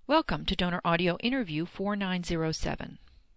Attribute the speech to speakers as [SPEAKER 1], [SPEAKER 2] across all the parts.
[SPEAKER 1] Welcome to Donor Audio Interview 4907.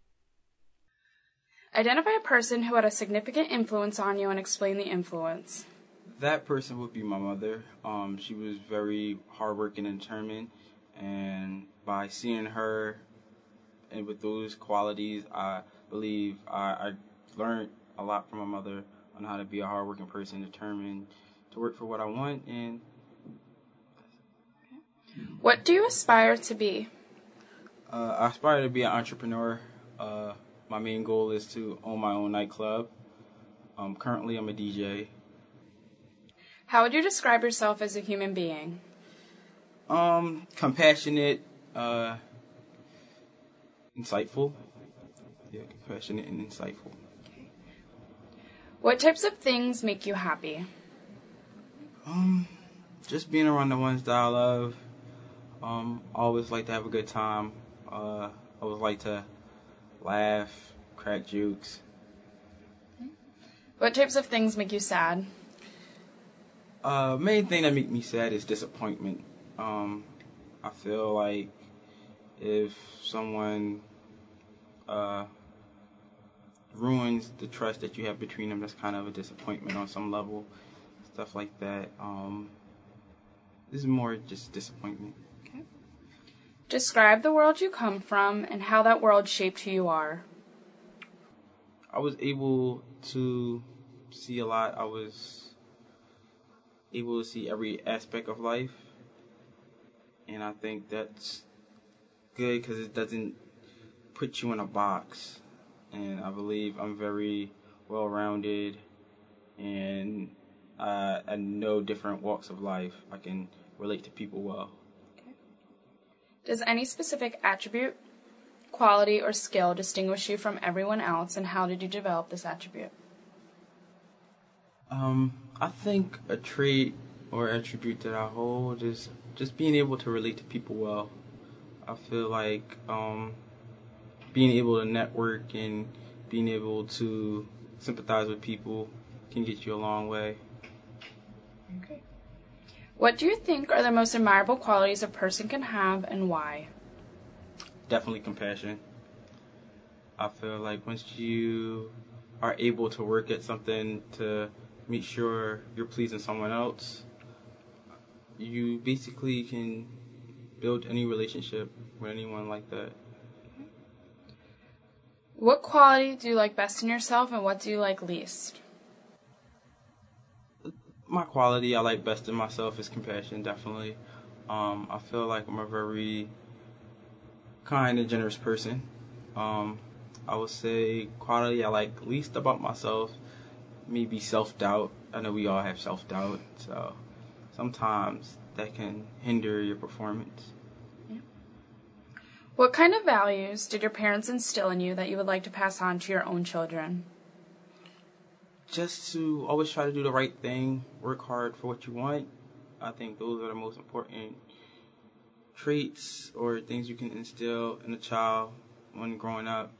[SPEAKER 2] Identify a person who had a significant influence on you and explain the influence.
[SPEAKER 3] That person would be my mother. She was very hardworking and determined, and by seeing her and with those qualities, I believe I learned a lot from my mother on how to be a hardworking person, determined to work for what I want. And
[SPEAKER 2] what do you aspire to be?
[SPEAKER 3] I aspire to be an entrepreneur. My main goal is to own my own nightclub. Currently, I'm a DJ.
[SPEAKER 2] How would you describe yourself as a human being?
[SPEAKER 3] Compassionate, insightful. Yeah, compassionate and insightful.
[SPEAKER 2] What types of things make you happy?
[SPEAKER 3] Just being around the ones that I love. Always like to have a good time. Always like to laugh, crack jokes.
[SPEAKER 2] What types of things make you sad?
[SPEAKER 3] Main thing that make me sad is disappointment. I feel like if someone ruins the trust that you have between them, that's kind of a disappointment on some level. Stuff like that. This is more just disappointment.
[SPEAKER 2] Okay. Describe the world you come from and how that world shaped who you are.
[SPEAKER 3] I was able to see a lot. I was able to see every aspect of life. And I think that's good because it doesn't put you in a box. And I believe I'm very well-rounded, and I know different walks of life. I can relate to people well.
[SPEAKER 2] Okay. Does any specific attribute, quality, or skill distinguish you from everyone else, and how did you develop this attribute?
[SPEAKER 3] I think a trait or attribute that I hold is just being able to relate to people well. I feel like being able to network and being able to sympathize with people can get you a long way.
[SPEAKER 2] Okay. What do you think are the most admirable qualities a person can have, and why?
[SPEAKER 3] Definitely compassion. I feel like once you are able to work at something to make sure you're pleasing someone else, you basically can build any relationship with anyone like that.
[SPEAKER 2] What quality do you like best in yourself, and what do you like least?
[SPEAKER 3] My quality I like best in myself is compassion, definitely. I feel like I'm a very kind and generous person. I would say quality I like least about myself, maybe self-doubt. I know we all have self-doubt, so sometimes that can hinder your performance.
[SPEAKER 2] Yeah. What kind of values did your parents instill in you that you would like to pass on to your own children?
[SPEAKER 3] Just to always try to do the right thing, work hard for what you want. I think those are the most important traits or things you can instill in a child when growing up.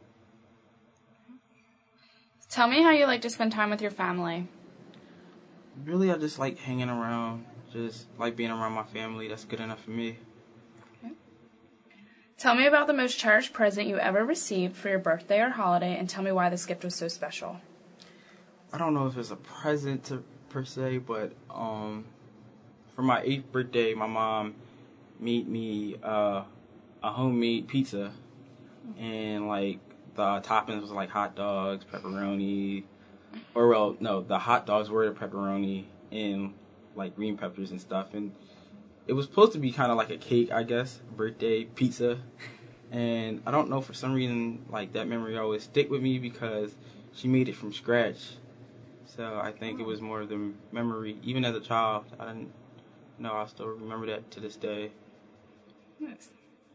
[SPEAKER 2] Tell me how you like to spend time with your family.
[SPEAKER 3] Really, I just like hanging around, just like being around my family. That's good enough for me.
[SPEAKER 2] Okay. Tell me about the most cherished present you ever received for your birthday or holiday, and tell me why this gift was so special.
[SPEAKER 3] I don't know if it's a present per se, but for my 8th birthday, my mom made me a homemade pizza, and like the toppings was like hot dogs, pepperoni, the hot dogs were the pepperoni and like green peppers and stuff, and it was supposed to be kind of like a cake, I guess, birthday pizza, and I don't know, for some reason, like that memory always stick with me because she made it from scratch. So I think it was more of the memory. Even as a child, I didn't know. I still remember that to this day.
[SPEAKER 2] Nice.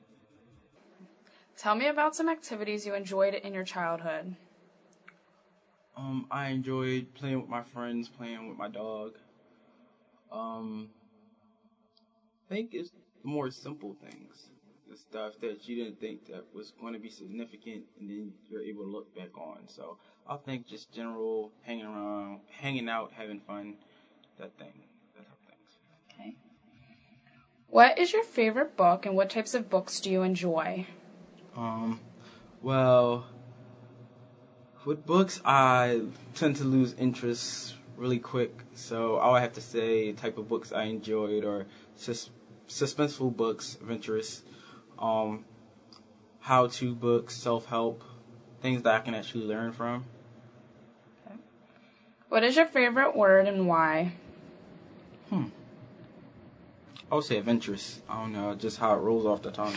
[SPEAKER 2] Tell me about some activities you enjoyed in your childhood.
[SPEAKER 3] I enjoyed playing with my friends, playing with my dog. I think it's more simple things. The stuff that you didn't think that was going to be significant, and then you're able to look back on. So I think just general hanging around, hanging out, having fun, that type of things.
[SPEAKER 2] Okay. What is your favorite book and what types of books do you enjoy?
[SPEAKER 3] Well, with books, I tend to lose interest really quick, so I would have to say type of books I enjoyed or suspenseful books, adventurous, how-to books, self-help, things that I can actually learn from.
[SPEAKER 2] What is your favorite word and why?
[SPEAKER 3] I would say adventurous. I don't know, just how it rolls off the tongue.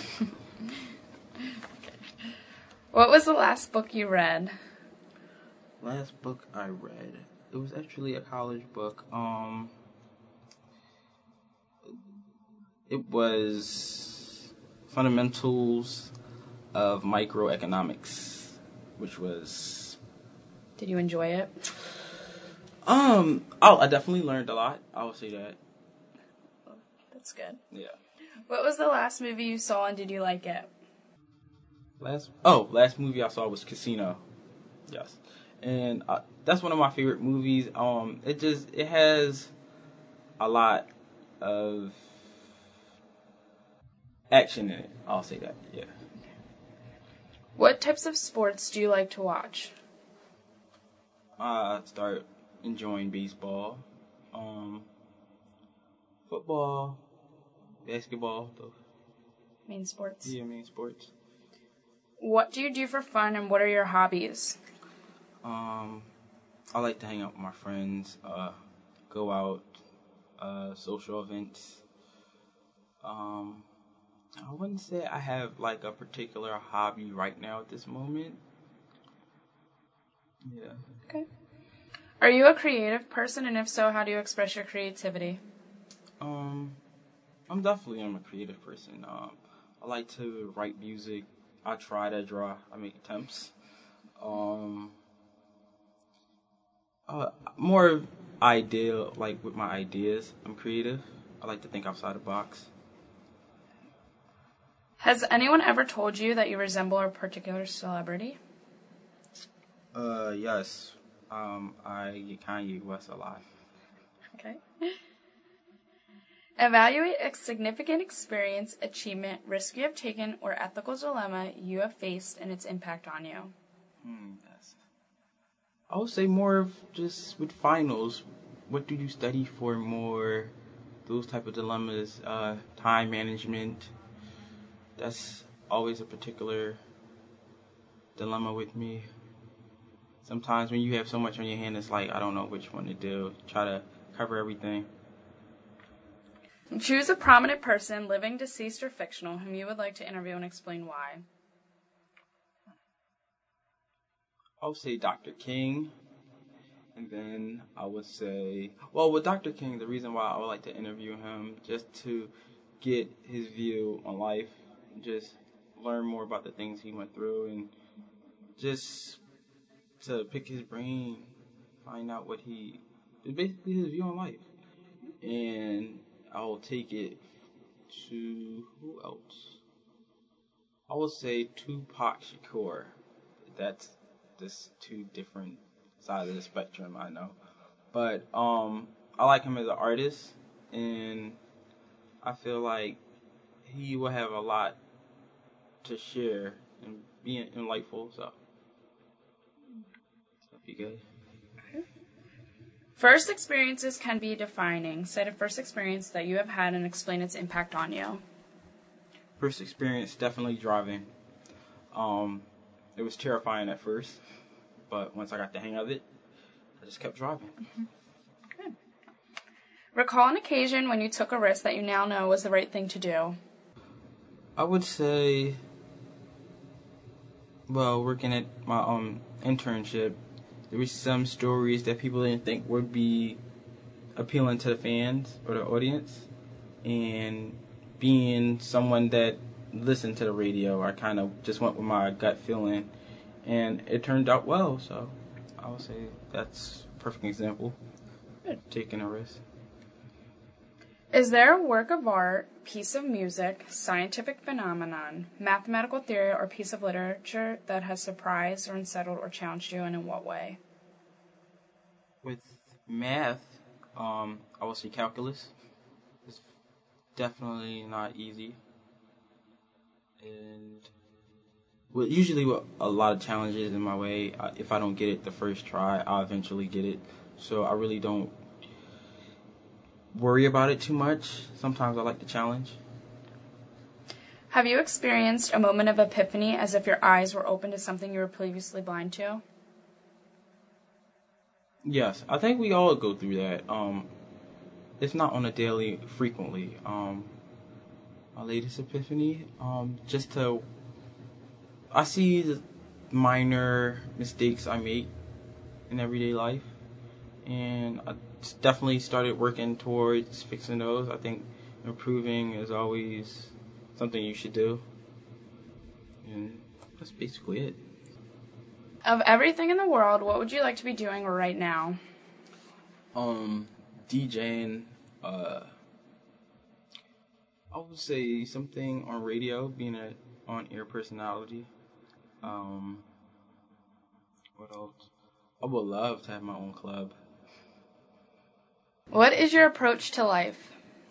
[SPEAKER 2] What was the last book you read?
[SPEAKER 3] Last book I read, it was actually a college book. It was Fundamentals of Microeconomics, which was
[SPEAKER 2] Did you enjoy it?
[SPEAKER 3] I definitely learned a lot. I would say that.
[SPEAKER 2] That's good.
[SPEAKER 3] Yeah.
[SPEAKER 2] What was the last movie you saw and did you like it?
[SPEAKER 3] Last movie I saw was Casino. Yes. And that's one of my favorite movies. It has a lot of action in it. I'll say that. Yeah.
[SPEAKER 2] What types of sports do you like to watch?
[SPEAKER 3] I start enjoying baseball, football, basketball. Those.
[SPEAKER 2] Main sports.
[SPEAKER 3] Yeah, main sports.
[SPEAKER 2] What do you do for fun and what are your hobbies?
[SPEAKER 3] I like to hang out with my friends, go out, social events. I wouldn't say I have like a particular hobby right now at this moment. Yeah.
[SPEAKER 2] Okay. Are you a creative person, and if so, how do you express your creativity?
[SPEAKER 3] I'm definitely a creative person. I like to write music. I try to draw. I make attempts. More ideal, like with my ideas. I'm creative. I like to think outside the box.
[SPEAKER 2] Has anyone ever told you that you resemble a particular celebrity?
[SPEAKER 3] Yes. I get Kanye West a lot.
[SPEAKER 2] Okay. Evaluate a significant experience, achievement, risk you have taken, or ethical dilemma you have faced and its impact on you.
[SPEAKER 3] Yes. I would say more of just with finals. What do you study for more? Those type of dilemmas. Time management. That's always a particular dilemma with me. Sometimes when you have so much on your hand, it's like, I don't know which one to do. Try to cover everything.
[SPEAKER 2] Choose a prominent person, living, deceased, or fictional, whom you would like to interview and explain why.
[SPEAKER 3] I would say Dr. King. And then I would say, well, with Dr. King, the reason why I would like to interview him, just to get his view on life, just learn more about the things he went through, and just to pick his brain, find out basically his view on life. And I'll take it to, who else? I would say Tupac Shakur. That's just two different sides of the spectrum, I know. But I like him as an artist, and I feel like he will have a lot to share and be enlightful, so that'd be good.
[SPEAKER 2] First experiences can be defining. Cite a first experience that you have had and explain its impact on you.
[SPEAKER 3] First experience, definitely driving. It was terrifying at first, but once I got the hang of it, I just kept driving.
[SPEAKER 2] Good. Recall an occasion when you took a risk that you now know was the right thing to do.
[SPEAKER 3] I would say, well, working at my internship, there were some stories that people didn't think would be appealing to the fans or the audience. And being someone that listened to the radio, I kind of just went with my gut feeling. And it turned out well, so I would say that's a perfect example.
[SPEAKER 2] Good.
[SPEAKER 3] Taking a risk.
[SPEAKER 2] Is there a work of art, piece of music, scientific phenomenon, mathematical theory, or piece of literature that has surprised or unsettled or challenged you, and in what way?
[SPEAKER 3] With math, I would say calculus. It's definitely not easy. And usually with a lot of challenges in my way, if I don't get it the first try, I'll eventually get it. So I really don't worry about it too much. Sometimes I like the challenge.
[SPEAKER 2] Have you experienced a moment of epiphany as if your eyes were open to something you were previously blind to?
[SPEAKER 3] Yes, I think we all go through that. It's not on a daily, frequently. My latest epiphany, I see the minor mistakes I make in everyday life, and I definitely started working towards fixing those. I think improving is always something you should do, and that's basically it.
[SPEAKER 2] Of everything in the world, what would you like to be doing right now?
[SPEAKER 3] DJing, I would say something on radio, being an on-air personality. What else? I would love to have my own club.
[SPEAKER 2] What is your approach to life?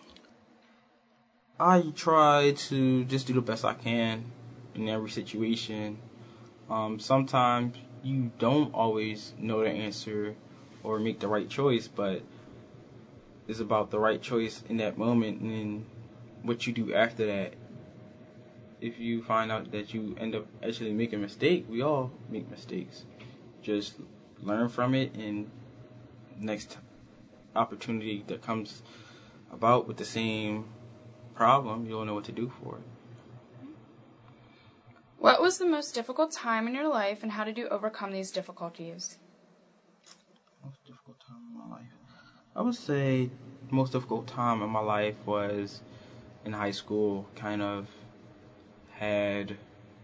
[SPEAKER 3] I try to just do the best I can in every situation. Sometimes you don't always know the answer or make the right choice, but it's about the right choice in that moment and then what you do after that. If you find out that you end up actually making a mistake, we all make mistakes. Just learn from it, and next opportunity that comes about with the same problem, you'll know what to do for it.
[SPEAKER 2] What was the most difficult time in your life, and how did you overcome these difficulties?
[SPEAKER 3] Most difficult time in my life? I would say the most difficult time in my life was in high school. Kind of had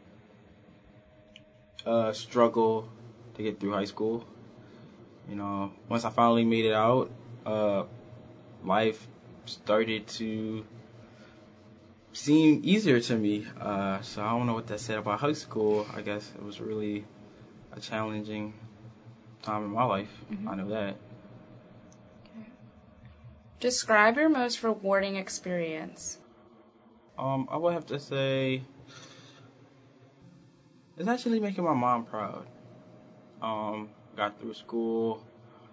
[SPEAKER 3] a struggle to get through high school. You know, once I finally made it out, life started to seem easier to me. So I don't know what that said about high school. I guess it was really a challenging time in my life. Mm-hmm. I know that.
[SPEAKER 2] Okay. Describe your most rewarding experience.
[SPEAKER 3] I would have to say it's actually making my mom proud. Got through school,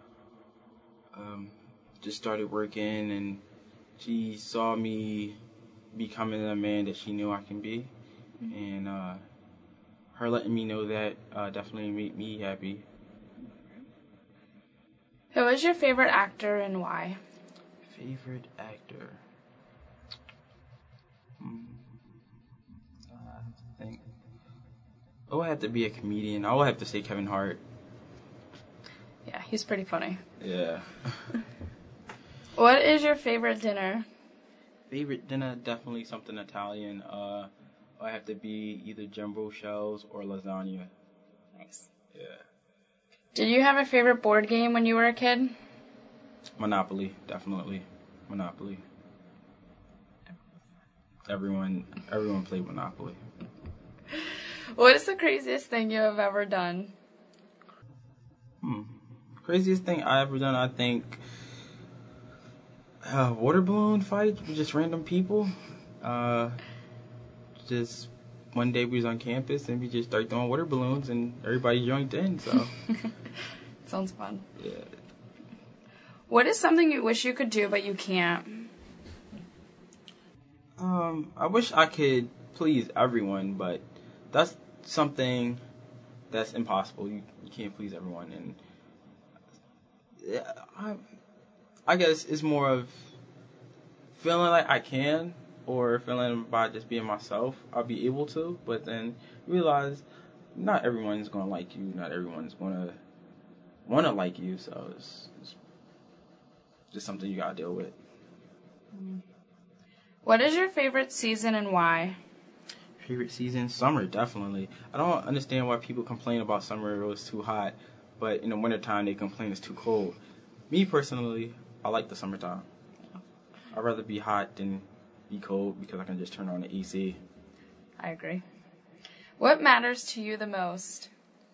[SPEAKER 3] just started working, and she saw me becoming the man that she knew I can be. Mm-hmm. And her letting me know that definitely made me happy.
[SPEAKER 2] Who is your favorite actor and why?
[SPEAKER 3] Favorite actor? I think it would have to be a comedian. I would have to say Kevin Hart.
[SPEAKER 2] Yeah, he's pretty funny.
[SPEAKER 3] Yeah.
[SPEAKER 2] What is your favorite dinner?
[SPEAKER 3] Favorite dinner, definitely something Italian. It would have to be either jumbo shells or lasagna.
[SPEAKER 2] Nice.
[SPEAKER 3] Yeah.
[SPEAKER 2] Did you have a favorite board game when you were a kid?
[SPEAKER 3] Monopoly, definitely. Monopoly. Everyone played Monopoly.
[SPEAKER 2] What is the craziest thing you have ever done?
[SPEAKER 3] Craziest thing I ever done, I think, water balloon fight with just random people. Just one day we was on campus and we just started throwing water balloons and everybody joined in. So
[SPEAKER 2] sounds fun.
[SPEAKER 3] Yeah.
[SPEAKER 2] What is something you wish you could do but you can't?
[SPEAKER 3] I wish I could please everyone, but that's something that's impossible. You can't please everyone, and I guess it's more of feeling like I can, or feeling by just being myself, I'll be able to, but then realize not everyone's going to like you, not everyone's going to want to like you, so it's just something you got to deal with.
[SPEAKER 2] What is your favorite season and why?
[SPEAKER 3] Favorite season? Summer, definitely. I don't understand why people complain about summer, it was too hot, but in the wintertime they complain it's too cold. Me personally, I like the summertime. I'd rather be hot than be cold because I can just turn on the AC.
[SPEAKER 2] I agree. What matters to you the most?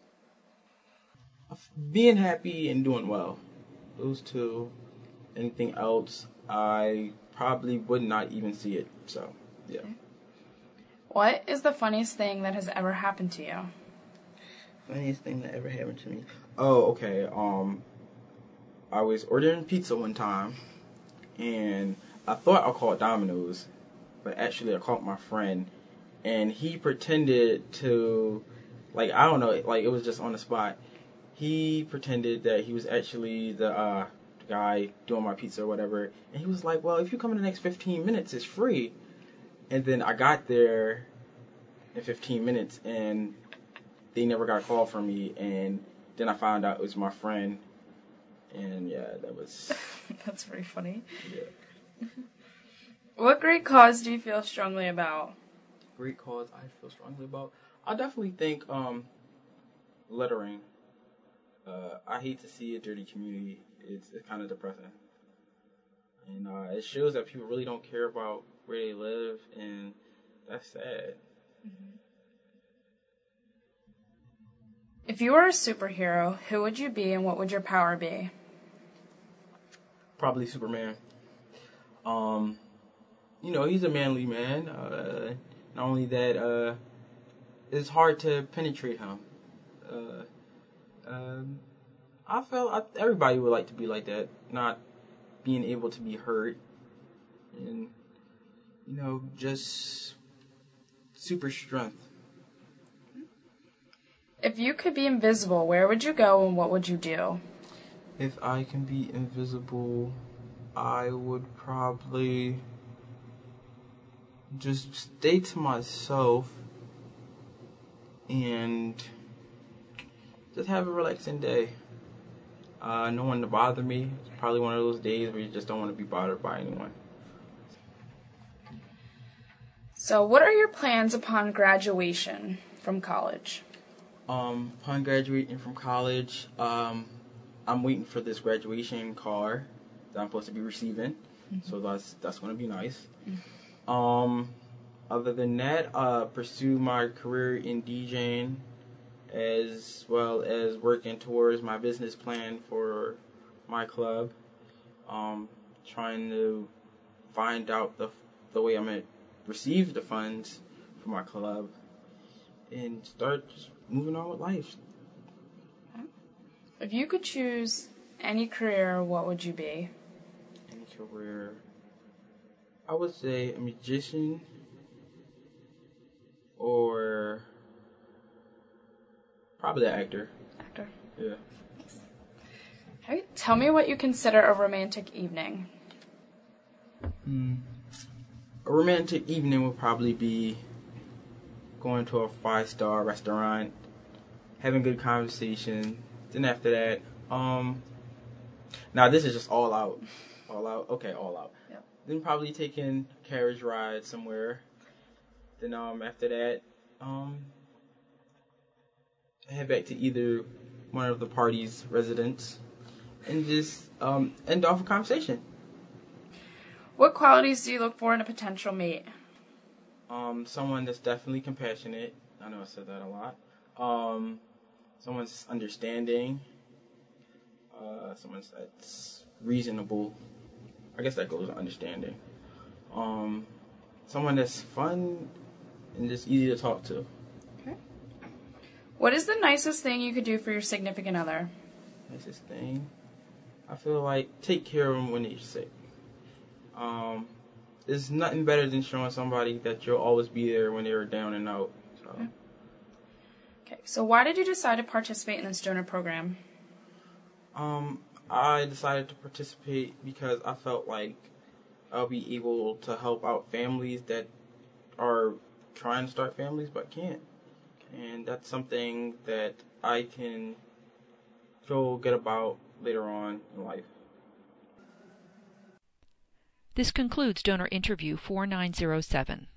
[SPEAKER 3] Being happy and doing well. Those two. Anything else, I probably would not even see it. So, yeah.
[SPEAKER 2] What is the funniest thing that has ever happened to you?
[SPEAKER 3] Funniest thing that ever happened to me? Oh, okay. I was ordering pizza one time, and I thought I called Domino's, but actually I called my friend, and he pretended to, like, I don't know, like, it was just on the spot. He pretended that he was actually the guy doing my pizza or whatever, and he was like, well, if you come in the next 15 minutes, it's free. And then I got there in 15 minutes, and they never got a call from me, and then I found out it was my friend, and yeah, that was...
[SPEAKER 2] That's pretty funny.
[SPEAKER 3] Yeah.
[SPEAKER 2] What great cause do you feel strongly about?
[SPEAKER 3] Great cause I feel strongly about? I definitely think littering. I hate to see a dirty community. It's kind of depressing. And it shows that people really don't care about where they live, and that's sad.
[SPEAKER 2] Mm-hmm. If you were a superhero, who would you be and what would your power be?
[SPEAKER 3] Probably Superman. He's a manly man. Not only that, it's hard to penetrate him. I felt everybody would like to be like that, not being able to be hurt, and just super strength.
[SPEAKER 2] If you could be invisible, where would you go and what would you do?
[SPEAKER 3] If I can be invisible, I would probably just stay to myself and just have a relaxing day. No one to bother me. It's probably one of those days where you just don't want to be bothered by anyone.
[SPEAKER 2] So, what are your plans upon graduation from college?
[SPEAKER 3] Upon graduating from college, I'm waiting for this graduation car that I'm supposed to be receiving. Mm-hmm. So that's going to be nice. Mm-hmm. Other than that, pursue my career in DJing, as well as working towards my business plan for my club. Trying to find out the way I'm going to receive the funds for my club and start just moving on with life.
[SPEAKER 2] If you could choose any career, what would you be?
[SPEAKER 3] Any career? I would say a magician or probably an actor.
[SPEAKER 2] Actor.
[SPEAKER 3] Yeah.
[SPEAKER 2] Okay. Tell me what you consider a romantic evening.
[SPEAKER 3] A romantic evening would probably be going to a 5-star restaurant, having good conversation. Then after that, now this is just all out. All out? Okay, all out.
[SPEAKER 2] Yep.
[SPEAKER 3] Then probably taking a carriage ride somewhere. Then after that, head back to either one of the party's residents and just end off a conversation.
[SPEAKER 2] What qualities do you look for in a potential mate?
[SPEAKER 3] Someone that's definitely compassionate. I know I said that a lot. Someone's understanding. Someone that's reasonable. I guess that goes with understanding. Someone that's fun and just easy to talk to.
[SPEAKER 2] Okay. What is the nicest thing you could do for your significant other?
[SPEAKER 3] Nicest thing? I feel like take care of them when they're sick. There's nothing better than showing somebody that you'll always be there when they're down and out. So.
[SPEAKER 2] Okay, so why did you decide to participate in this donor program?
[SPEAKER 3] I decided to participate because I felt like I'll be able to help out families that are trying to start families but can't. And that's something that I can feel good about later on in life.
[SPEAKER 1] This concludes Donor Interview 4907.